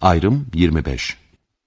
Ayrım 25.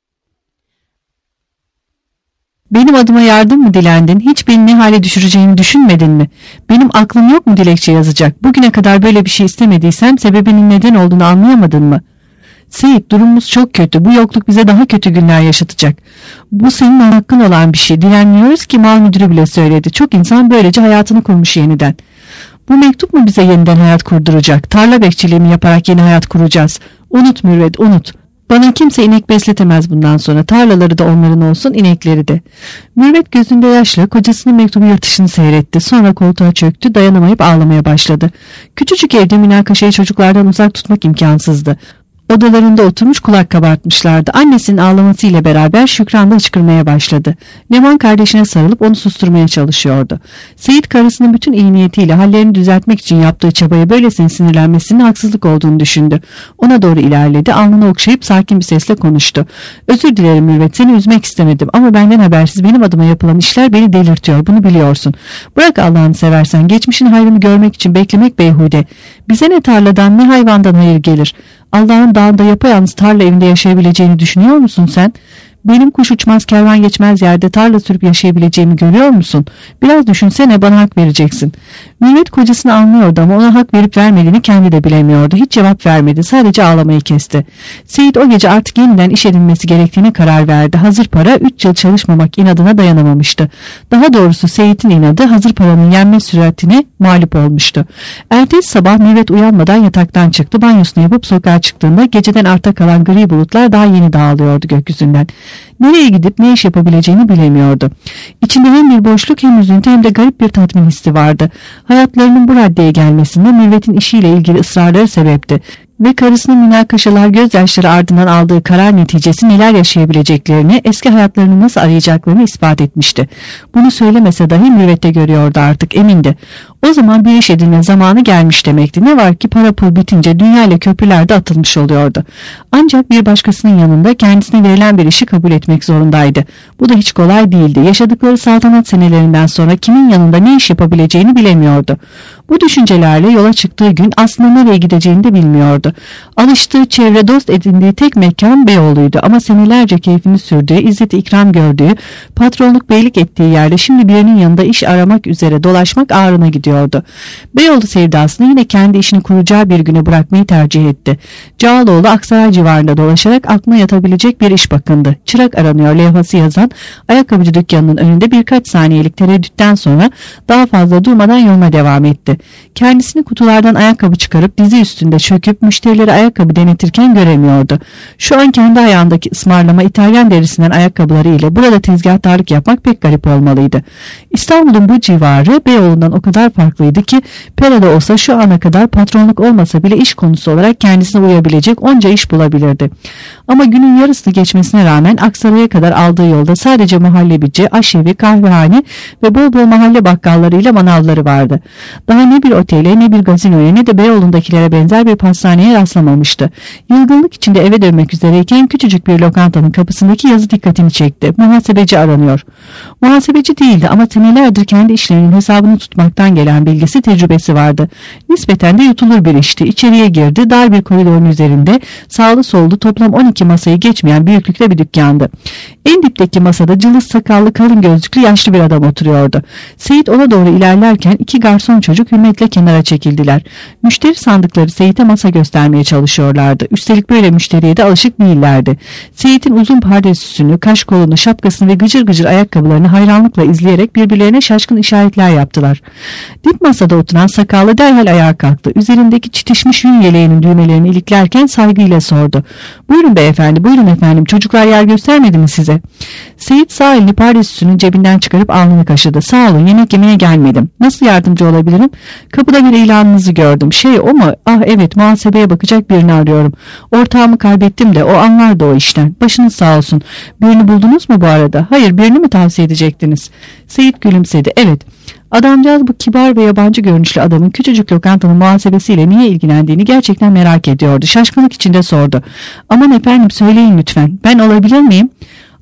Benim adıma yardım mı dilendin? Hiç beni ne hale düşüreceğini düşünmedin mi? Benim aklım yok mu dilekçe yazacak? Bugüne kadar böyle bir şey istemediysem sebebinin neden olduğunu anlayamadın mı? Seyit, durumumuz çok kötü. Bu yokluk bize daha kötü günler yaşatacak. Bu senin hakkın olan bir şey. Dilenmiyoruz ki, mal müdürü bile söyledi. Çok insan böylece hayatını kurmuş yeniden. Bu mektup mu bize yeniden hayat kurduracak? Tarla bekçiliğimi yaparak yeni hayat kuracağız. Unut Mürvet, unut. Bana kimse inek besletemez bundan sonra. Tarlaları da onların olsun, inekleri de. Mürvet gözünde yaşla kocasının mektubu yırtışını seyretti. Sonra koltuğa çöktü, dayanamayıp ağlamaya başladı. Küçücük evde münakaşayı çocuklardan uzak tutmak imkansızdı. Odalarında oturmuş kulak kabartmışlardı. Annesinin ağlamasıyla beraber Şükran da hıçkırmaya başladı. Leman kardeşine sarılıp onu susturmaya çalışıyordu. Seyit karısının bütün iyi niyetiyle hallerini düzeltmek için yaptığı çabaya böylesine sinirlenmesinin haksızlık olduğunu düşündü. Ona doğru ilerledi, alnını okşayıp sakin bir sesle konuştu. Özür dilerim Mürvet, seni üzmek istemedim ama benden habersiz benim adıma yapılan işler beni delirtiyor, bunu biliyorsun. Bırak Allah'ını seversen, geçmişin hayrını görmek için beklemek beyhude. Bize ne tarladan ne hayvandan hayır gelir. Allah'ın dağında yapayalnız tarla evinde yaşayabileceğini düşünüyor musun sen? Benim kuş uçmaz kervan geçmez yerde tarla sürüp yaşayabileceğimi görüyor musun? Biraz düşünsene, bana hak vereceksin. Mürvet kocasını anlıyordu ama ona hak verip vermediğini kendi de bilemiyordu. Hiç cevap vermedi, sadece ağlamayı kesti. Seyit o gece artık yeniden iş edinmesi gerektiğine karar verdi. Hazır para 3 yıl çalışmamak inadına dayanamamıştı. Daha doğrusu Seyit'in inadı hazır paranın yenme süratine mağlup olmuştu. Ertesi sabah Mürvet uyanmadan yataktan çıktı. Banyosunu yapıp sokağa çıktığında geceden arta kalan gri bulutlar daha yeni dağılıyordu gökyüzünden. Nereye gidip ne iş yapabileceğini bilemiyordu. İçinde hem bir boşluk hem üzüntü hem de garip bir tatmin hissi vardı. Hayatlarının bu raddeye gelmesinde Mürvet'in işiyle ilgili ısrarları sebepti. Ve karısının münakaşalar gözyaşları ardından aldığı karar neticesi neler yaşayabileceklerini, eski hayatlarını nasıl arayacaklarını ispat etmişti. Bunu söylemese dahi Mürvet'te görüyordu, artık emindi. O zaman bir iş edinme zamanı gelmiş demekti. Ne var ki para pul bitince dünya ile köprülerde atılmış oluyordu. Ancak bir başkasının yanında kendisine verilen bir işi kabul etmek zorundaydı. Bu da hiç kolay değildi. Yaşadıkları saltanat senelerinden sonra kimin yanında ne iş yapabileceğini bilemiyordu. Bu düşüncelerle yola çıktığı gün aslında nereye gideceğini de bilmiyordu. Alıştığı çevre, dost edindiği tek mekan Beyoğlu'ydu ama senelerce keyfini sürdüğü, izzeti ikram gördüğü, patronluk beylik ettiği yerde şimdi birinin yanında iş aramak üzere dolaşmak ağrına gidiyordu. Beyoğlu sevdasını yine kendi işini kuracağı bir güne bırakmayı tercih etti. Cağaloğlu Aksaray civarında dolaşarak aklına yatabilecek bir iş bakındı. Çırak aranıyor levhası yazan ayakkabıcı dükkanının önünde birkaç saniyelik tereddütten sonra daha fazla durmadan yoluna devam etti. Kendisini kutulardan ayakkabı çıkarıp dizi üstünde çöküp müşterileri ayakkabı denetirken göremiyordu. Şu an kendi ayağındaki ısmarlama İtalyan derisinden ayakkabıları ile burada tezgahtarlık yapmak pek garip olmalıydı. İstanbul'un bu civarı Beyoğlu'ndan o kadar farklıydı ki Pera'da olsa şu ana kadar patronluk olmasa bile iş konusu olarak kendisine uyabilecek onca iş bulabilirdi. Ama günün yarısını geçmesine rağmen Aksaray'a kadar aldığı yolda sadece muhallebici, aşevi, kahvehane ve bol bol mahalle bakkallarıyla manavları vardı. Daha ne bir otele, ne bir gazinoya, ne de Beyoğlu'ndakilere benzer bir pastaneye rastlamamıştı. Yılgınlık içinde eve dönmek üzereyken küçücük bir lokantanın kapısındaki yazı dikkatini çekti. Muhasebeci aranıyor. Muhasebeci değildi ama senelerdir kendi işlerinin hesabını tutmaktan gelen bilgisi, tecrübesi vardı. Nispeten de yutulur bir işti. İçeriye girdi. Dar bir koridorun üzerinde sağlı sollu toplam 12 masayı geçmeyen büyüklükte bir dükkandı. En dipteki masada cılız sakallı, kalın gözlüklü yaşlı bir adam oturuyordu. Seyit ona doğru ilerlerken iki garson çocuk hürmetle kenara çekildiler. Müşteri sandıkları Seyit'e masa göstermeye çalışıyorlardı. Üstelik böyle müşteriye de alışık değillerdi. Seyit'in uzun pardesüsünü, kaş kolunu, şapkasını ve gıcır gıcır ayakkabılarını hayranlıkla izleyerek birbirlerine şaşkın işaretler yaptılar. Dip masada oturan sakallı derhal ayağa kalktı. Üzerindeki çitişmiş yün yeleğinin düğmelerini iliklerken saygıyla sordu. "Buyurun beyefendi, buyurun efendim. Çocuklar yer göstermedi mi size?" Seyit sağ elini pardesüsünün cebinden çıkarıp alnını kaşıdı. "Sağ olun, yemek yemeye gelmedim. Nasıl yardımcı olabilirim? Kapıda bir ilanınızı gördüm. O mu? Ah evet, muhasebeye bakacak birini arıyorum. Ortağımı kaybettim de o anlardı o işten. Başınız sağ olsun. Birini buldunuz mu bu arada?" "Hayır, birini mi tavsiye edecektiniz?" Seyit gülümsedi. "Evet." Adamcağız bu kibar ve yabancı görünüşlü adamın küçücük lokantanın muhasebesiyle niye ilgilendiğini gerçekten merak ediyordu. Şaşkınlık içinde sordu. "Aman efendim, söyleyin lütfen. Ben olabilir miyim?"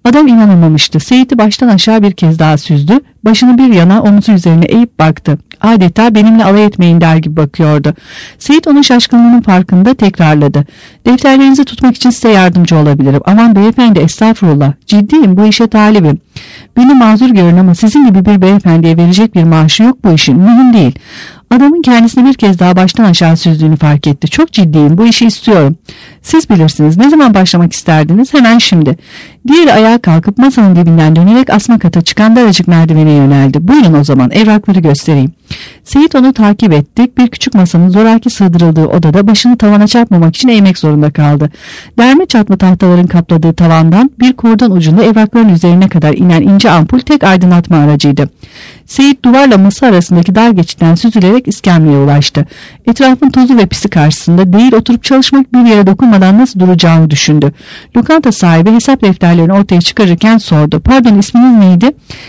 Adam inanamamıştı. Seyit'i baştan aşağı bir kez daha süzdü. Başını bir yana, omuzu üzerine eğip baktı. Adeta benimle alay etmeyin der gibi bakıyordu. Seyit onun şaşkınlığının farkında tekrarladı. Defterlerinizi tutmak için size yardımcı olabilirim. Aman beyefendi, estağfurullah. Ciddiyim, bu işe talibim. Beni mazur görün ama sizin gibi bir beyefendiye verecek bir maaşı yok bu işin. Mühim değil. Adamın kendisini bir kez daha baştan aşağı süzdüğünü fark etti. Çok ciddiyim, bu işi istiyorum. Siz bilirsiniz. Ne zaman başlamak isterdiniz? Hemen şimdi. Diğeri ayağa kalkıp masanın dibinden dönerek asma kata çıkan daracık merdivene yöneldi. Buyurun o zaman, evrakları göstereyim. Seyit onu takip etti. Bir küçük masanın zoraki sığdırıldığı odada başını tavana çarpmamak için eğmek zorunda kaldı. Derme çatma tahtaların kapladığı tavandan bir kordon ucunda evrakların üzerine kadar inen ince ampul tek aydınlatma aracıydı. Seyit duvarla masa arasındaki dar geçitten süzülerek iskemleye ulaştı. Etrafın tozu ve pisi karşısında değil, oturup çalışmak, bir yere dokunmadan nasıl duracağını düşündü. Lokanta sahibi hesap defterlerini ortaya çıkarırken sordu. Pardon, isminiz neydi?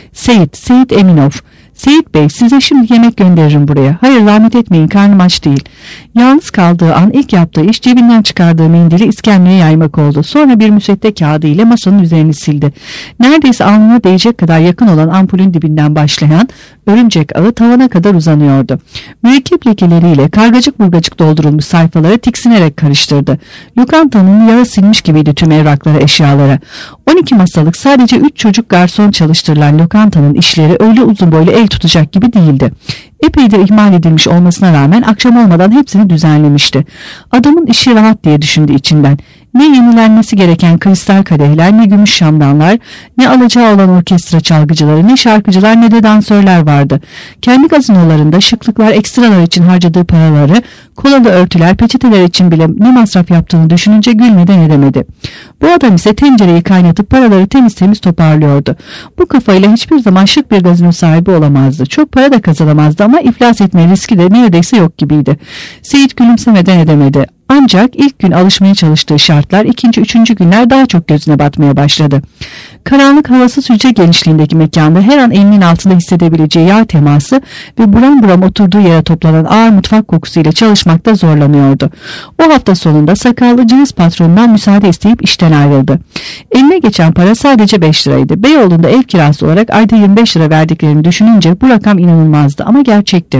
Seyit Eminov. Seyit Bey, size şimdi yemek gönderirim buraya. Hayır, zahmet etmeyin, karnım aç değil. Yalnız kaldığı an ilk yaptığı iş cebinden çıkardığı mendili iskemleye yaymak oldu. Sonra bir müsvedde kağıdı ile masanın üzerini sildi. Neredeyse alnına değecek kadar yakın olan ampulün dibinden başlayan örümcek ağı tavana kadar uzanıyordu. Mürekkep lekeleriyle kargacık burgacık doldurulmuş sayfaları tiksinerek karıştırdı. Lokantanın yağı silmiş gibiydi tüm evraklara, eşyalara. 12 masalık sadece 3 çocuk garson çalıştırılan lokantanın işleri öyle uzun boylu el tutacak gibi değildi. Epeydir ihmal edilmiş olmasına rağmen akşam olmadan hepsini düzenlemişti. Adamın işi rahat diye düşündü içinden. Ne yenilenmesi gereken kristal kadehler, ne gümüş şamdanlar, ne alacağı olan orkestra çalgıcıları, ne şarkıcılar, ne de dansörler vardı. Kendi gazinolarında şıklıklar, ekstralar için harcadığı paraları, kolalı örtüler, peçeteler için bile ne masraf yaptığını düşününce gülmeden edemedi. Bu adam ise tencereyi kaynatıp paraları temiz temiz toparlıyordu. Bu kafayla hiçbir zaman şık bir gazino sahibi olamazdı. Çok para da kazanamazdı ama iflas etme riski de neredeyse yok gibiydi. Seyit gülümsemeden edemedi. Ancak ilk gün alışmaya çalıştığı şartlar ikinci, üçüncü günler daha çok gözüne batmaya başladı. Karanlık, havasız hücre genişliğindeki mekanda her an elinin altında hissedebileceği yağ teması ve buram buram oturduğu yere toplanan ağır mutfak kokusuyla çalışmakta zorlanıyordu. O hafta sonunda sakallı cılız patronundan müsaade isteyip işten ayrıldı. Eline geçen para sadece 5 liraydı. Beyoğlu'nda ev kirası olarak ayda 25 lira verdiklerini düşününce bu rakam inanılmazdı ama gerçekti.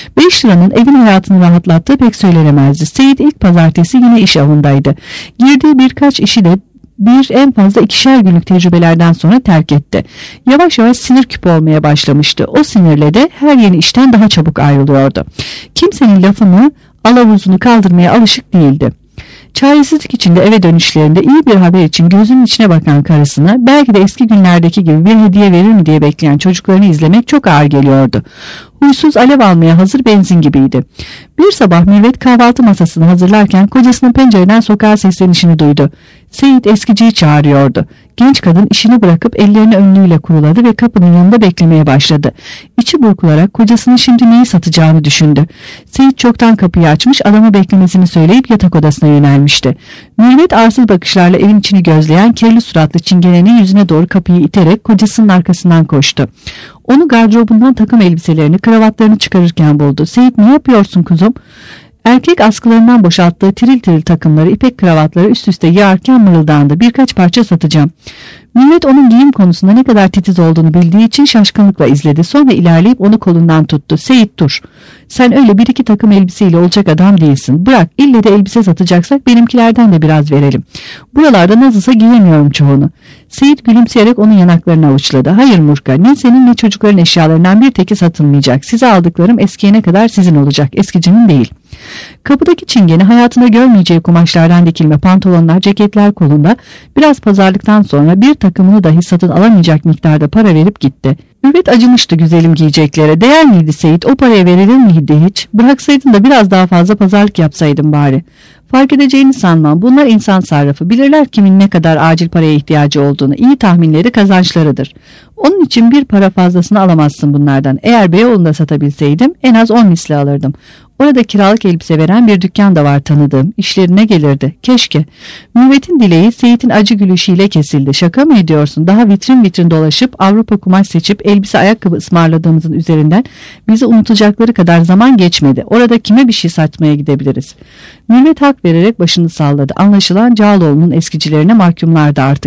5 liranın evin hayatını rahatlattığı pek söylenemezdi. Seyit ilk pazartesi yine iş avındaydı. Girdiği birkaç işi de en fazla 2'şer günlük tecrübelerden sonra terk etti. Yavaş yavaş sinir küpü olmaya başlamıştı. O sinirle de her yeni işten daha çabuk ayrılıyordu. Kimsenin lafını, alavuzunu kaldırmaya alışık değildi. Çaresizlik içinde eve dönüşlerinde iyi bir haber için gözünün içine bakan karısına, belki de eski günlerdeki gibi bir hediye verir mi diye bekleyen çocuklarını izlemek çok ağır geliyordu. Huysuz, alev almaya hazır benzin gibiydi. Bir sabah Mürvet kahvaltı masasını hazırlarken kocasının pencereden sokağa seslenişini duydu. Seyit eskiciyi çağırıyordu. Genç kadın işini bırakıp ellerini önlüğüyle kuruladı ve kapının yanında beklemeye başladı. İçi burkularak kocasının şimdi neyi satacağını düşündü. Seyit çoktan kapıyı açmış, adamı beklemesini söyleyip yatak odasına yönelmişti. Mürvet arsız bakışlarla evin içini gözleyen kirli suratlı çingenenin yüzüne doğru kapıyı iterek kocasının arkasından koştu. Onu gardırobundan takım elbiselerini, kravatlarını çıkarırken buldu. Seyit, ne yapıyorsun kuzum? Erkek askılarından boşalttığı tiril tiril takımları, ipek kravatları üst üste yığarken mırıldandı. Birkaç parça satacağım. Millet onun giyim konusunda ne kadar titiz olduğunu bildiği için şaşkınlıkla izledi. Sonra ilerleyip onu kolundan tuttu. Seyit, dur. Sen öyle bir iki takım elbiseyle olacak adam değilsin. Bırak, ille de elbise satacaksak benimkilerden de biraz verelim. Buralarda nasılsa giyemiyorum çoğunu. Seyit gülümseyerek onun yanaklarını avuçladı. Hayır Murka, ne senin ne çocukların eşyalarından bir teki satılmayacak. Size aldıklarım eskiyene kadar sizin olacak. Eskicinin değil. Kapıdaki çingene hayatında görmeyeceği kumaşlardan dikilme pantolonlar, ceketler kolunda, biraz pazarlıktan sonra bir takımını dahi satın alamayacak miktarda para verip gitti. Mürvet acımıştı güzelim giyeceklere. Değer miydi Seyit? O paraya verilir miydi hiç? Bıraksaydın da biraz daha fazla pazarlık yapsaydın bari. Fark edeceğini sanmam. Bunlar insan sarrafı. Bilirler kimin ne kadar acil paraya ihtiyacı olduğunu. İyi tahminleri kazançlarıdır. Onun için bir para fazlasını alamazsın bunlardan. Eğer Beyoğlu'nda satabilseydim en az 10 misli alırdım. Orada kiralık elbise veren bir dükkan da var tanıdığım. İşlerine gelirdi. Keşke. Mürvet'in dileği Seyit'in acı gülüşüyle kesildi. Şaka mı ediyorsun? Daha vitrin vitrin dolaşıp Avrupa kumaş seçip elbise ayakkabı ısmarladığımızın üzerinden bizi unutacakları kadar zaman geçmedi. Orada kime bir şey satmaya gidebiliriz? Mürvet hak vererek başını salladı. Anlaşılan Cağaloğlu'nun eskicilerine mahkumlardı artık.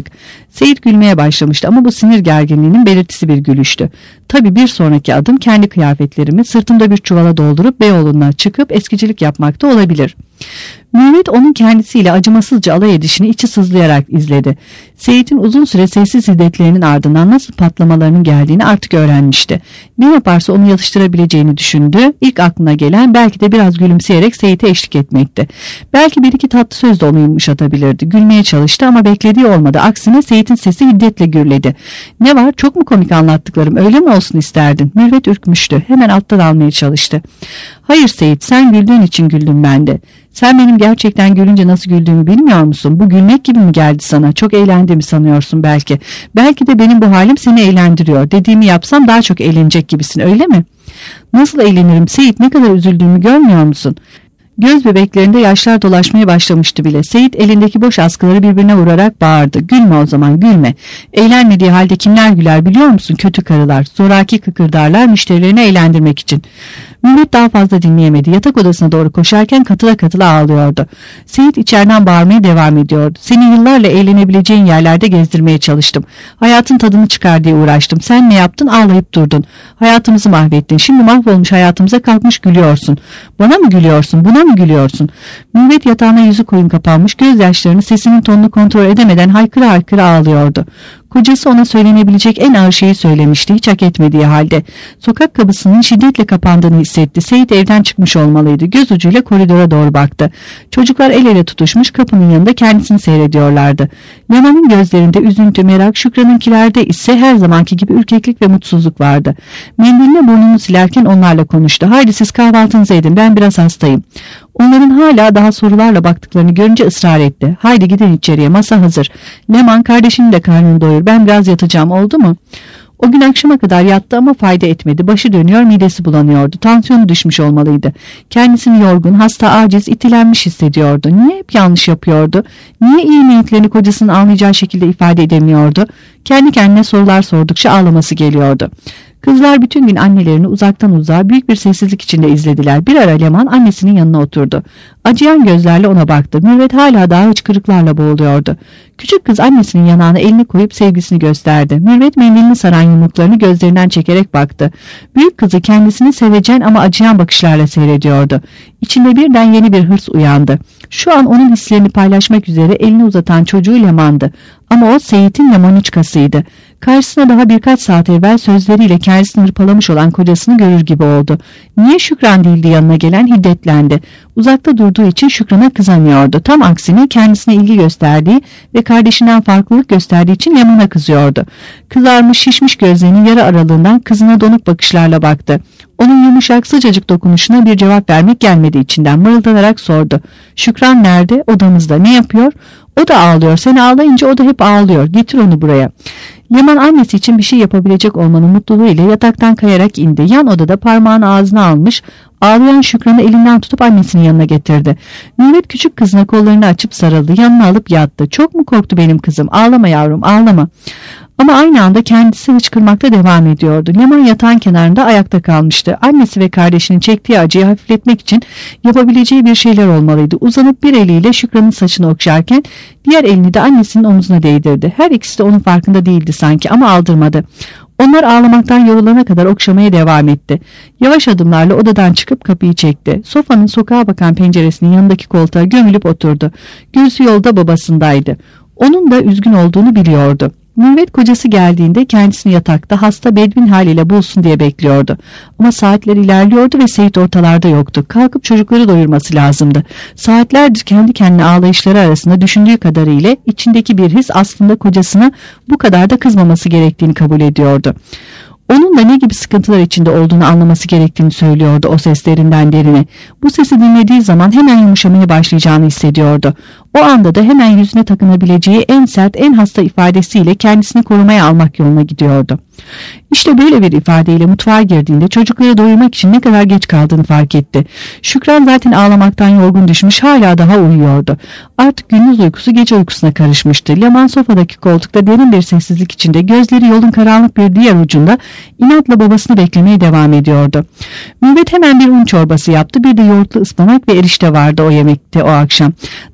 Seyit gülmeye başlamıştı ama bu sinir gerginliğinin belirtisi bir gülüştü. Tabii bir sonraki adım kendi kıyafetlerimi sırtımda bir çuvala doldurup Beyoğlu'na çıkıp eskicilik yapmakta olabilir. Mürvet onun kendisiyle acımasızca alay edişini içi sızlayarak izledi. Seyit'in uzun süre sessiz hiddetlerinin ardından nasıl patlamalarının geldiğini artık öğrenmişti. Ne yaparsa onu yatıştırabileceğini düşündü. İlk aklına gelen belki de biraz gülümseyerek Seyit'e eşlik etmekti. Belki bir iki tatlı söz de onu yumuşatabilirdi. Gülmeye çalıştı ama beklediği olmadı. Aksine Seyit'in sesi hiddetle gürledi. "Ne var, çok mu komik anlattıklarım, öyle mi olsun isterdin?" Mürvet ürkmüştü. Hemen alttan almaya çalıştı. "Hayır Seyit, sen güldüğün için güldüm ben de. Sen benim gerçekten gülünce nasıl güldüğümü bilmiyor musun? Bu gülmek gibi mi geldi sana? Çok eğlendiğimi sanıyorsun belki. Belki de benim bu halim seni eğlendiriyor. Dediğimi yapsam daha çok eğlenecek gibisin, öyle mi?" "Nasıl eğlenirim Seyit, ne kadar üzüldüğümü görmüyor musun?" Göz bebeklerinde yaşlar dolaşmaya başlamıştı bile. Seyit elindeki boş askıları birbirine vurarak bağırdı. "Gülme o zaman, gülme. Eğlenmediği halde kimler güler biliyor musun? Kötü karılar. Zoraki kıkırdarlar müşterilerini eğlendirmek için." Mürvet daha fazla dinleyemedi. Yatak odasına doğru koşarken katıla katıla ağlıyordu. Seyit içeriden bağırmaya devam ediyordu. "Seni yıllarla eğlenebileceğin yerlerde gezdirmeye çalıştım. Hayatın tadını çıkar diye uğraştım. Sen ne yaptın? Ağlayıp durdun. Hayatımızı mahvettin. Şimdi mahvolmuş hayatımıza kalkmış gülüyorsun. Bana mı gülüyorsun? Buna mı gülüyorsun?" Mürvet yatağına yüzü koyun kapanmış, gözyaşlarını sesinin tonunu kontrol edemeden haykıra haykıra ağlıyordu. Kocası ona söylenebilecek en ağır şeyi söylemişti, hiç hak etmediği halde. Sokak kapısının şiddetle kapandığını hissetti. Seyit evden çıkmış olmalıydı. Göz ucuyla koridora doğru baktı. Çocuklar el ele tutuşmuş kapının yanında kendisini seyrediyorlardı. Leman'ın gözlerinde üzüntü, merak, Şükran'ınkilerde ise her zamanki gibi ürkeklik ve mutsuzluk vardı. Mendiline burnunu silerken onlarla konuştu. "Haydi siz kahvaltınızı edin, ben biraz hastayım." Onların hala daha sorularla baktıklarını görünce ısrar etti. "Haydi gidin içeriye, masa hazır. Leman, kardeşinin de karnını doyur, ben biraz yatacağım, oldu mu?" O gün akşama kadar yattı ama fayda etmedi. Başı dönüyor, midesi bulanıyordu. Tansiyonu düşmüş olmalıydı. Kendisini yorgun, hasta, aciz, itilenmiş hissediyordu. Niye hep yanlış yapıyordu? Niye iyi niyetlerini kocasının anlayacağı şekilde ifade edemiyordu? Kendi kendine sorular sordukça ağlaması geliyordu. Kızlar bütün gün annelerini uzaktan uzağa büyük bir sessizlik içinde izlediler. Bir ara Leman annesinin yanına oturdu. Acıyan gözlerle ona baktı. Mürvet hala daha hıçkırıklarla boğuluyordu. Küçük kız annesinin yanağına elini koyup sevgisini gösterdi. Mürvet mendilini saran yumruklarını gözlerinden çekerek baktı. Büyük kızı kendisini sevecen ama acıyan bakışlarla seyrediyordu. İçinde birden yeni bir hırs uyandı. Şu an onun hislerini paylaşmak üzere elini uzatan çocuğu Leman'dı. Ama o Seyit'in Lemaniçkasıydı. Karşısına daha birkaç saat evvel sözleriyle kendisini hırpalamış olan kocasını görür gibi oldu. Niye Şükran değildi yanına gelen, hiddetlendi. Uzakta durduğu için Şükran'a kızamıyordu. Tam aksine kendisine ilgi gösterdiği ve kardeşinden farklılık gösterdiği için Leman'a kızıyordu. Kızarmış şişmiş gözlerinin yarı aralığından kızına donuk bakışlarla baktı. Onun yumuşak sıcacık dokunuşuna bir cevap vermek gelmedi içinden. Mırıldanarak sordu. "Şükran nerede? Odamızda. Ne yapıyor?" "O da ağlıyor. Sen ağlayınca o da hep ağlıyor. Getir onu buraya." Leman annesi için bir şey yapabilecek olmanın mutluluğu ile yataktan kayarak indi. Yan odada parmağını ağzına almış, ağlayan Şükran'ı elinden tutup annesinin yanına getirdi. Mürvet küçük kızına kollarını açıp sarıldı. Yanına alıp yattı. "Çok mu korktu benim kızım? Ağlama yavrum, ağlama." Ama aynı anda kendisi hıçkırmakta devam ediyordu. Leman yatağın kenarında ayakta kalmıştı. Annesi ve kardeşinin çektiği acıyı hafifletmek için yapabileceği bir şeyler olmalıydı. Uzanıp bir eliyle Şükran'ın saçını okşarken diğer elini de annesinin omzuna değdirdi. Her ikisi de onun farkında değildi sanki ama aldırmadı. Onlar ağlamaktan yorulana kadar okşamaya devam etti. Yavaş adımlarla odadan çıkıp kapıyı çekti. Sofanın sokağa bakan penceresinin yanındaki koltuğa gömülüp oturdu. Gözü yolda babasındaydı. Onun da üzgün olduğunu biliyordu. Mürvet kocası geldiğinde kendisini yatakta hasta bedbin haliyle bulsun diye bekliyordu. Ama saatler ilerliyordu ve Seyit ortalarda yoktu. Kalkıp çocukları doyurması lazımdı. Saatlerdir kendi kendine ağlayışları arasında düşündüğü kadarıyla içindeki bir his aslında kocasına bu kadar da kızmaması gerektiğini kabul ediyordu. Onun da ne gibi sıkıntılar içinde olduğunu anlaması gerektiğini söylüyordu o seslerinden derine. Bu sesi dinlediği zaman hemen yumuşamaya başlayacağını hissediyordu. O anda da hemen yüzüne takınabileceği en sert, en hasta ifadesiyle kendisini korumaya almak yoluna gidiyordu. İşte böyle bir ifadeyle mutfağa girdiğinde çocukları doyurmak için ne kadar geç kaldığını fark etti. Şükran zaten ağlamaktan yorgun düşmüş, hala daha uyuyordu. Artık gündüz uykusu gece uykusuna karışmıştı. Leman sofadaki koltukta derin bir sessizlik içinde, gözleri yolun karanlık bir diğer ucunda inatla babasını beklemeye devam ediyordu. Mürvet hemen bir un çorbası yaptı. Bir de yoğurtlu ıspanak ve erişte vardı o yemekte o akşam. Tahmin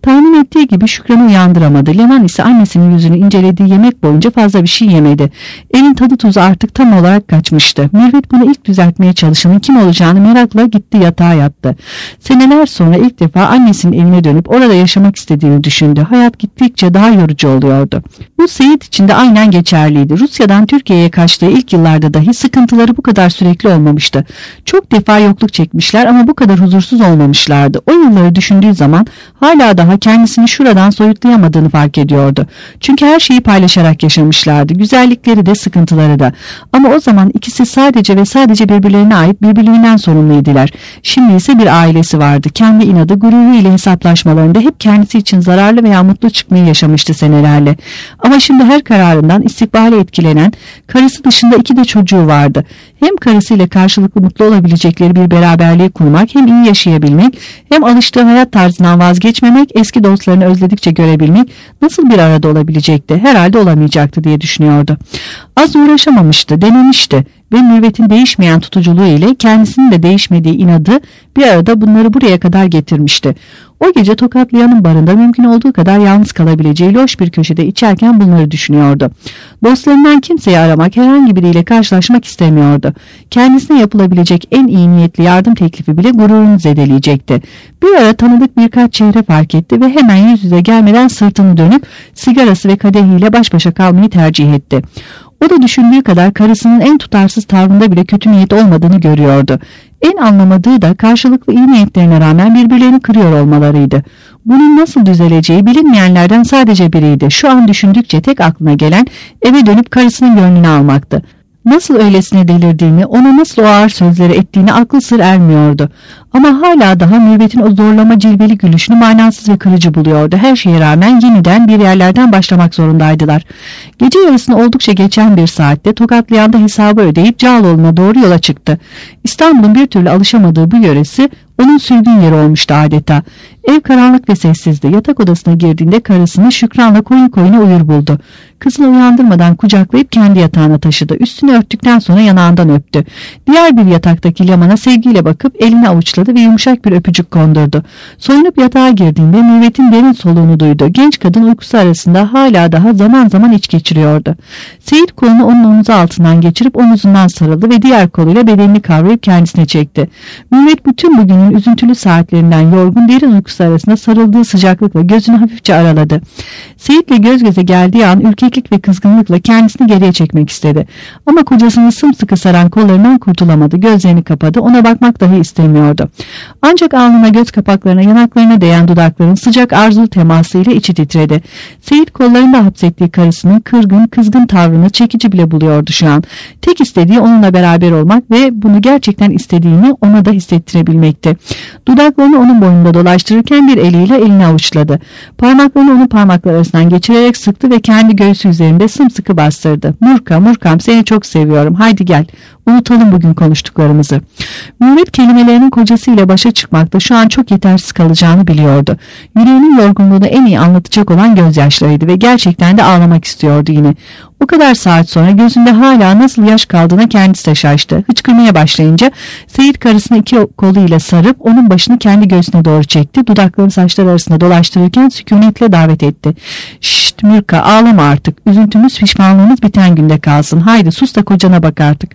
Gerektiği gibi Şükran'ı uyandıramadı. Leman ise annesinin yüzünü incelediği yemek boyunca fazla bir şey yemedi. Elin tadı tuzu artık tam olarak kaçmıştı. Mürvet bunu ilk düzeltmeye çalışanın kim olacağını merakla gitti yatağa yattı. Seneler sonra ilk defa annesinin evine dönüp orada yaşamak istediğini düşündü. Hayat gittikçe daha yorucu oluyordu. Bu Seyit için de aynen geçerliydi. Rusya'dan Türkiye'ye kaçtığı ilk yıllarda dahi sıkıntıları bu kadar sürekli olmamıştı. Çok defa yokluk çekmişler ama bu kadar huzursuz olmamışlardı. O yılları düşündüğü zaman hala daha kendisini şuradan soyutlayamadığını fark ediyordu. Çünkü her şeyi paylaşarak yaşamışlardı. Güzellikleri de sıkıntıları da. Ama o zaman ikisi sadece ve sadece birbirlerine ait birbirlerinden sorumluydular. Şimdi ise bir ailesi vardı. Kendi inadı, gururu ile hesaplaşmalarında hep kendisi için zararlı veya mutlu çıkmayı yaşamıştı senelerle. Ama şimdi her kararından istikbale etkilenen, karısı dışında 2 de çocuğu vardı. Hem karısıyla karşılıklı mutlu olabilecekleri bir beraberliği kurmak, hem iyi yaşayabilmek, hem alıştığı hayat tarzından vazgeçmemek, eski dostlarını özledikçe görebilmek nasıl bir arada olabilecekti? Herhalde olamayacaktı diye düşünüyordu. Az uğraşamamıştı, denemişti ve Mürvet'in değişmeyen tutuculuğu ile kendisinin de değişmediği inadı bir arada bunları buraya kadar getirmişti. O gece Tokatlıyan'ın barında mümkün olduğu kadar yalnız kalabileceği loş bir köşede içerken bunları düşünüyordu. Dostlarından kimseyi aramak, herhangi biriyle karşılaşmak istemiyordu. Kendisine yapılabilecek en iyi niyetli yardım teklifi bile gururunu zedeleyecekti. Bir ara tanıdık birkaç çehre fark etti ve hemen yüz yüze gelmeden sırtını dönüp sigarası ve kadehiyle baş başa kalmayı tercih etti. O da düşündüğü kadar karısının en tutarsız tavrında bile kötü niyet olmadığını görüyordu. En anlamadığı da karşılıklı iyi niyetlerine rağmen birbirlerini kırıyor olmalarıydı. Bunun nasıl düzeleceği bilinmeyenlerden sadece biriydi. Şu an düşündükçe tek aklına gelen eve dönüp karısının gönlünü almaktı. Nasıl öylesine delirdiğini, ona nasıl o ağır sözleri ettiğini aklı sır ermiyordu. Ama hala daha Mürvet'in o zorlama cilveli gülüşünü manasız ve kırıcı buluyordu. Her şeye rağmen yeniden bir yerlerden başlamak zorundaydılar. Gece yarısını oldukça geçen bir saatte Tokatlıyan'da hesabı ödeyip Cağaloğlu'na doğru yola çıktı. İstanbul'un bir türlü alışamadığı bu yöresi onun sürgün yeri olmuştu adeta. Ev karanlık ve sessizdi. Yatak odasına girdiğinde karısını Şükran'la koyun koyuna uyur buldu. Kızını uyandırmadan kucaklayıp kendi yatağına taşıdı. Üstünü örttükten sonra yanağından öptü. Diğer bir yataktaki Leman'a sevgiyle bakıp elini avuçladı ve yumuşak bir öpücük kondurdu. Soyunup yatağa girdiğinde Mürvet'in derin soluğunu duydu. Genç kadın uykusu arasında hala daha zaman zaman iç geçiriyordu. Seyit kolunu onun omuzu altından geçirip omuzundan sarıldı ve diğer koluyla bedenini kavrayıp kendisine çekti. Mürvet bütün bugünün üzüntülü saatlerinden yorgun, derin uykusu arasında sarıldığı sıcaklıkla gözünü hafifçe araladı. Seyit'le göz göze geldiği an ürkeklik ve kızgınlıkla kendisini geriye çekmek istedi. Ama kocasını sımsıkı saran kollarından kurtulamadı. Gözlerini kapadı. Ona bakmak dahi istemiyordu. Ancak alnına, göz kapaklarına, yanaklarına değen dudakların sıcak arzulu temasıyla içi titredi. Seyit kollarında hapsettiği karısının kırgın, kızgın tavrını çekici bile buluyordu şu an. Tek istediği onunla beraber olmak ve bunu gerçekten istediğini ona da hissettirebilmekti. Dudaklarını onun boynunda dolaştırırken bir eliyle elini avuçladı. Parmaklarını onun parmakları arasından geçirerek sıktı ve kendi göğsü üzerinde sımsıkı bastırdı. Murka, Murkam, seni çok seviyorum. Haydi gel. Unutalım bugün konuştuklarımızı. Mürvet kelimelerinin kocasıyla başa çıkmakta şu an çok yetersiz kalacağını biliyordu. Yüreğinin yorgunluğunu en iyi anlatacak olan gözyaşlarıydı ve gerçekten de ağlamak istiyordu yine. O kadar saat sonra gözünde hala nasıl yaş kaldığına kendisi de şaştı. Hıçkırmaya başlayınca Seyit karısını 2 koluyla sarıp onun başını kendi göğsüne doğru çekti. Dudaklarını saçları arasında dolaştırırken sükunetle davet etti. "Şşt Mürka, ağlama artık. Üzüntümüz, pişmanlığımız biten günde kalsın. Haydi sus da kocana bak artık."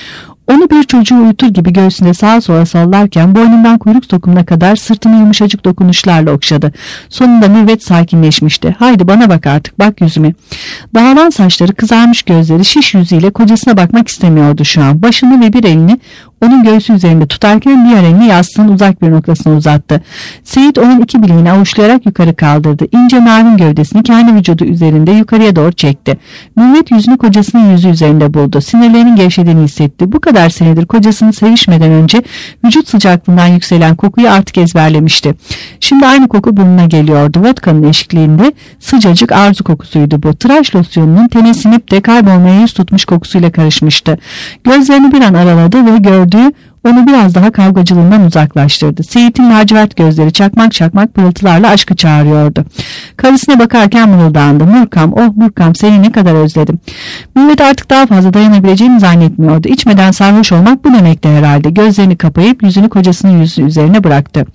Onu bir çocuğu uyutur gibi göğsünde sağa sola sallarken boynundan kuyruk sokumuna kadar sırtını yumuşacık dokunuşlarla okşadı. Sonunda Mürvet sakinleşmişti. "Haydi bana bak artık, bak yüzüme." Dağılan saçları, kızarmış gözleri, şiş yüzüyle kocasına bakmak istemiyordu şu an. Başını ve bir elini onun göğsü üzerinde tutarken diğer elini yastığın uzak bir noktasına uzattı. Seyit onun 2 bileğini avuçlayarak yukarı kaldırdı. İnce narin gövdesini kendi vücudu üzerinde yukarıya doğru çekti. Mürvet yüzünü kocasının yüzü üzerinde buldu. Sinirlerinin gevşediğini hissetti. Bu kadar senedir kocasını sevişmeden önce vücut sıcaklığından yükselen kokuyu artık ezberlemişti. Şimdi aynı koku burnuna geliyordu. Vodka'nın eşlikliğinde sıcacık arzu kokusuydu bu. Tıraş losyonunun tene sinip de kaybolmaya yüz tutmuş kokusuyla karışmıştı. Gözlerini bir an araladı ve gördüğü onu biraz daha kavgacılığından uzaklaştırdı. Seyit'in lacivert gözleri çakmak çakmak pırıltılarla aşkı çağırıyordu. Karısına bakarken mırıldandı. "Murkam, oh Murkam, seni ne kadar özledim." Mürvet artık daha fazla dayanabileceğini zannetmiyordu. İçmeden sarhoş olmak bu demekti herhalde. Gözlerini kapayıp yüzünü kocasının yüzü üzerine bıraktı.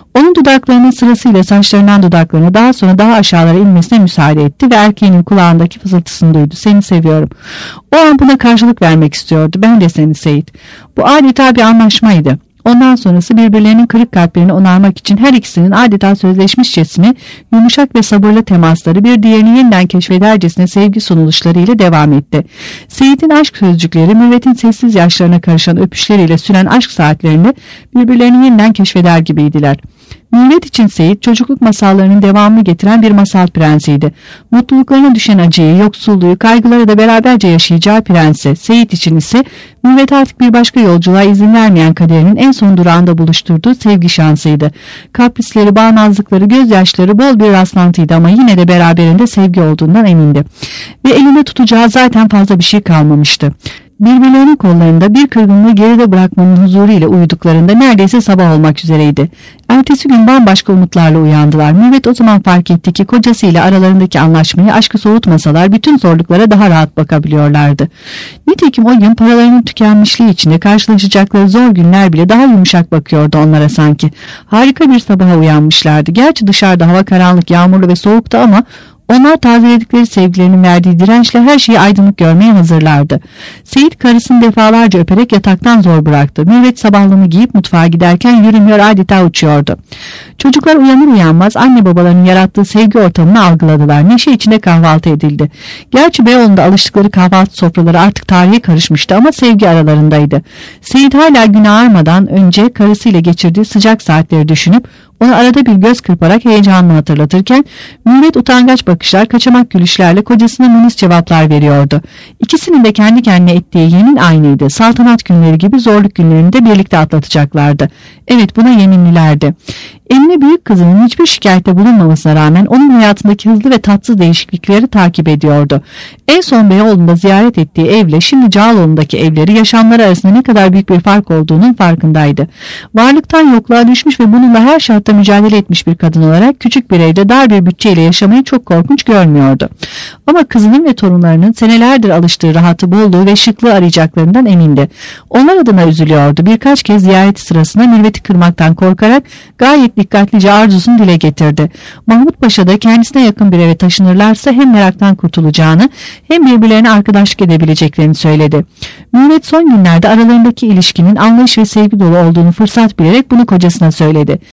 Onun dudaklarının sırasıyla saçlarından dudaklarına, daha sonra daha aşağılara inmesine müsaade etti ve erkeğinin kulağındaki fısıltısını duydu. Seni seviyorum. O an buna karşılık vermek istiyordu. Ben de seni Seyit. Bu adeta bir anlaşmaydı. Ondan sonrası birbirlerinin kırık kalplerini onarmak için her ikisinin adeta sözleşmişçesine yumuşak ve sabırlı temasları, bir diğerini yeniden keşfedercesine sevgi sunuluşlarıyla devam etti. Seyit'in aşk sözcükleri, Mürvet'in sessiz yaşlarına karışan öpüşleriyle süren aşk saatlerinde birbirlerini yeniden keşfeder gibiydiler. Mürvet için Seyit çocukluk masallarının devamını getiren bir masal prensiydi. Mutluluklarına düşen acıyı, yoksulluğu, kaygıları da beraberce yaşayacağı prense. Seyit için ise Mürvet artık bir başka yolculuğa izin vermeyen kaderinin en son durağında buluşturduğu sevgi şansıydı. Kaprisleri, bağnazlıkları, gözyaşları bol bir rastlantıydı ama yine de beraberinde sevgi olduğundan emindi. Ve elinde tutacağı zaten fazla bir şey kalmamıştı. Birbirlerinin kollarında bir kırgınlığı geride bırakmanın huzuru ile uyuduklarında neredeyse sabah olmak üzereydi. Ertesi gün bambaşka umutlarla uyandılar. Mürvet o zaman fark etti ki kocasıyla aralarındaki anlaşmayı, aşkı soğutmasalar bütün zorluklara daha rahat bakabiliyorlardı. Nitekim o gün paralarının tükenmişliği içinde karşılaşacakları zor günler bile daha yumuşak bakıyordu onlara sanki. Harika bir sabaha uyanmışlardı. Gerçi dışarıda hava karanlık, yağmurlu ve soğuktu ama onlar tazeledikleri sevgilerinin verdiği dirençle her şeyi aydınlık görmeye hazırlardı. Seyit karısını defalarca öperek yataktan zor bıraktı. Mürvet sabahlığını giyip mutfağa giderken yürümüyor, adeta uçuyordu. Çocuklar uyanır uyanmaz anne babalarının yarattığı sevgi ortamını algıladılar. Neşe içinde kahvaltı edildi. Gerçi Beyoğlu'nda alıştıkları kahvaltı sofraları artık tarihe karışmıştı ama sevgi aralarındaydı. Seyit hala gün ağarmadan önce karısıyla geçirdiği sıcak saatleri düşünüp ona arada bir göz kırparak heyecanını hatırlatırken Mürvet utangaç bakışlar, kaçamak gülüşlerle kocasına munis cevaplar veriyordu. İkisinin de kendi kendine ettiği yemin aynıydı. Saltanat günleri gibi zorluk günlerini de birlikte atlatacaklardı. Evet, buna yeminlilerdi. Emine büyük kızının hiçbir şikayette bulunmamasına rağmen onun hayatındaki hızlı ve tatsız değişiklikleri takip ediyordu. En son Beyoğlu'nda ziyaret ettiği evle şimdi Cağaloğlu'ndaki evleri, yaşamları arasında ne kadar büyük bir fark olduğunun farkındaydı. Varlıktan yokluğa düşmüş ve bununla her şartta mücadele etmiş bir kadın olarak küçük bir evde dar bir bütçeyle yaşamayı çok korkunç görmüyordu. Ama kızının ve torunlarının senelerdir alıştığı rahatı, bolluğu ve şıklığı arayacaklarından emindi. Onlar adına üzülüyordu. Birkaç kez ziyareti sırasında Mürvet'i kırmaktan korkarak gayet dikkatlice arzusunu dile getirdi. Mahmut Paşa da kendisine yakın bir eve taşınırlarsa hem meraktan kurtulacağını hem birbirlerine arkadaşlık edebileceklerini söyledi. Mürvet son günlerde aralarındaki ilişkinin anlayış ve sevgi dolu olduğunu fırsat bilerek bunu kocasına söyledi.